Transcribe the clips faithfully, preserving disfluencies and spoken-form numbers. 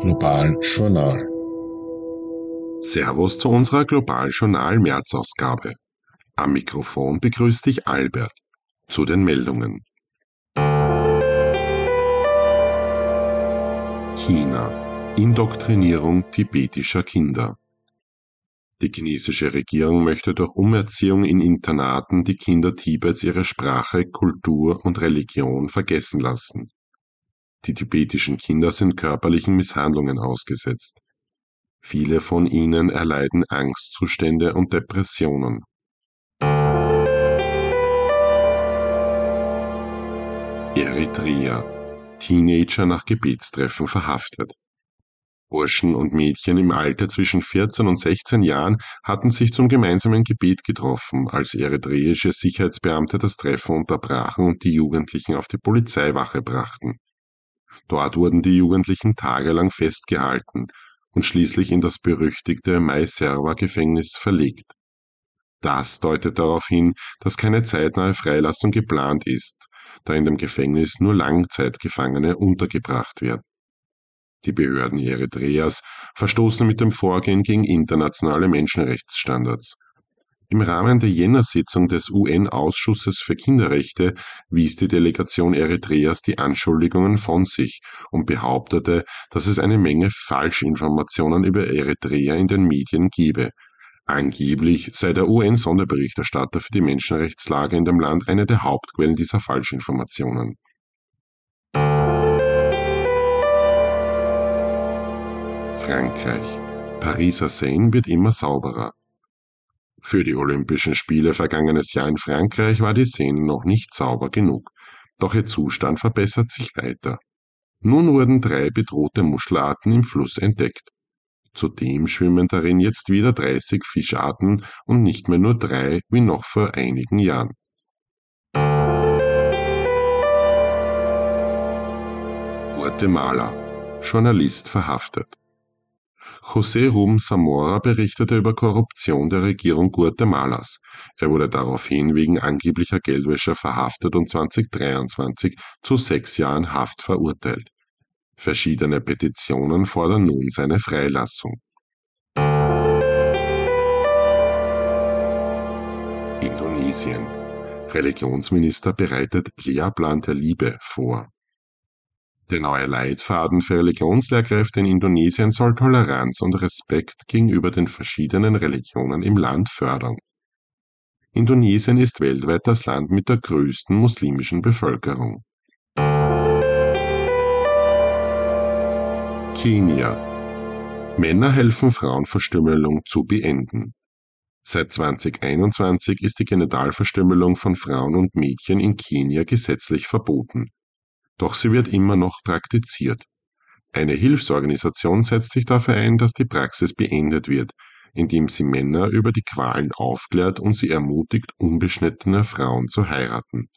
Global Journal. Servus zu unserer Global Journal März-Ausgabe. Am Mikrofon begrüßt dich Albert. Zu den Meldungen. China. Indoktrinierung tibetischer Kinder. Die chinesische Regierung möchte durch Umerziehung in Internaten die Kinder Tibets ihre Sprache, Kultur und Religion vergessen lassen. Die tibetischen Kinder sind körperlichen Misshandlungen ausgesetzt. Viele von ihnen erleiden Angstzustände und Depressionen. Eritrea. Teenager nach Gebetstreffen verhaftet. Burschen und Mädchen im Alter zwischen vierzehn und sechzehn Jahren hatten sich zum gemeinsamen Gebet getroffen, als eritreische Sicherheitsbeamte das Treffen unterbrachen und die Jugendlichen auf die Polizeiwache brachten. Dort wurden die Jugendlichen tagelang festgehalten und schließlich in das berüchtigte Maiserva-Gefängnis verlegt. Das deutet darauf hin, dass keine zeitnahe Freilassung geplant ist, da in dem Gefängnis nur Langzeitgefangene untergebracht werden. Die Behörden Eritreas verstoßen mit dem Vorgehen gegen internationale Menschenrechtsstandards. Im Rahmen der Jänner-Sitzung des U N-Ausschusses für Kinderrechte wies die Delegation Eritreas die Anschuldigungen von sich und behauptete, dass es eine Menge Falschinformationen über Eritrea in den Medien gebe. Angeblich sei der U N-Sonderberichterstatter für die Menschenrechtslage in dem Land eine der Hauptquellen dieser Falschinformationen. Frankreich. Pariser Seine wird immer sauberer. Für die Olympischen Spiele vergangenes Jahr in Frankreich war die Seine noch nicht sauber genug, doch ihr Zustand verbessert sich weiter. Nun wurden drei bedrohte Muschelarten im Fluss entdeckt. Zudem schwimmen darin jetzt wieder dreißig Fischarten und nicht mehr nur drei wie noch vor einigen Jahren. Guatemala. Journalist verhaftet. José Rum Zamora berichtete über Korruption der Regierung Guatemalas. Er wurde daraufhin wegen angeblicher Geldwäsche verhaftet und zweitausenddreiundzwanzig zu sechs Jahren Haft verurteilt. Verschiedene Petitionen fordern nun seine Freilassung. Indonesien. Religionsminister bereitet Lehrplan der Liebe vor. Der neue Leitfaden für Religionslehrkräfte in Indonesien soll Toleranz und Respekt gegenüber den verschiedenen Religionen im Land fördern. Indonesien ist weltweit das Land mit der größten muslimischen Bevölkerung. Kenia. Männer helfen Frauenverstümmelung zu beenden. Seit zweitausendeinundzwanzig ist die Genitalverstümmelung von Frauen und Mädchen in Kenia gesetzlich verboten. Doch sie wird immer noch praktiziert. Eine Hilfsorganisation setzt sich dafür ein, dass die Praxis beendet wird, indem sie Männer über die Qualen aufklärt und sie ermutigt, unbeschnittene Frauen zu heiraten.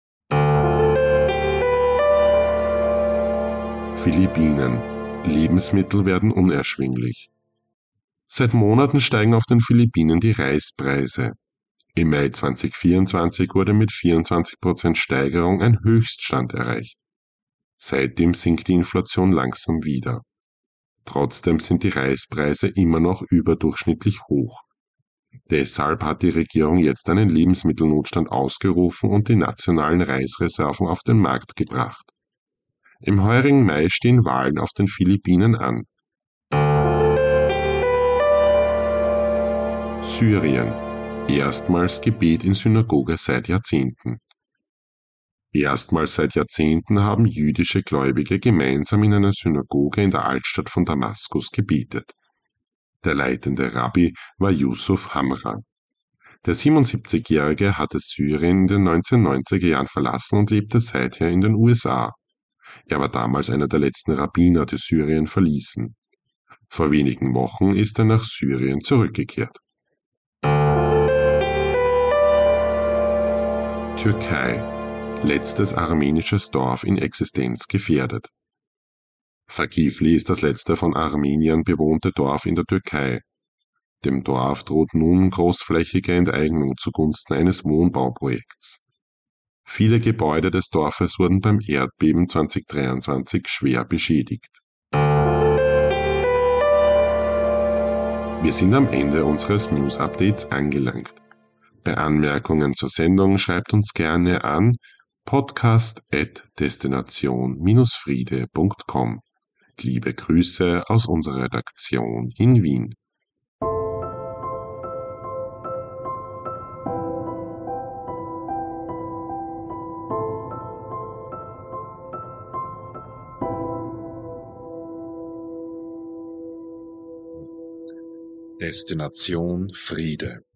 Philippinen. Lebensmittel werden unerschwinglich. Seit Monaten steigen auf den Philippinen die Reispreise. Im Mai zweitausendvierundzwanzig wurde mit vierundzwanzig Prozent Steigerung ein Höchststand erreicht. Seitdem sinkt die Inflation langsam wieder. Trotzdem sind die Reispreise immer noch überdurchschnittlich hoch. Deshalb hat die Regierung jetzt einen Lebensmittelnotstand ausgerufen und die nationalen Reisreserven auf den Markt gebracht. Im heurigen Mai stehen Wahlen auf den Philippinen an. Syrien. Erstmals Gebet in Synagoge seit Jahrzehnten. Erstmals seit Jahrzehnten haben jüdische Gläubige gemeinsam in einer Synagoge in der Altstadt von Damaskus gebetet. Der leitende Rabbi war Yusuf Hamra. Der siebenundsiebzigjährige hatte Syrien in den neunzehnhundertneunziger Jahren verlassen und lebte seither in den U S A. Er war damals einer der letzten Rabbiner, die Syrien verließen. Vor wenigen Wochen ist er nach Syrien zurückgekehrt. Türkei. Letztes armenisches Dorf in Existenz gefährdet. Fakifli ist das letzte von Armeniern bewohnte Dorf in der Türkei. Dem Dorf droht nun großflächige Enteignung zugunsten eines Wohnbauprojekts. Viele Gebäude des Dorfes wurden beim Erdbeben zweitausenddreiundzwanzig schwer beschädigt. Wir sind am Ende unseres News-Updates angelangt. Bei Anmerkungen zur Sendung schreibt uns gerne an podcast at destination Bindestrich friede Punkt com. Liebe Grüße aus unserer Redaktion in Wien. Destination Friede.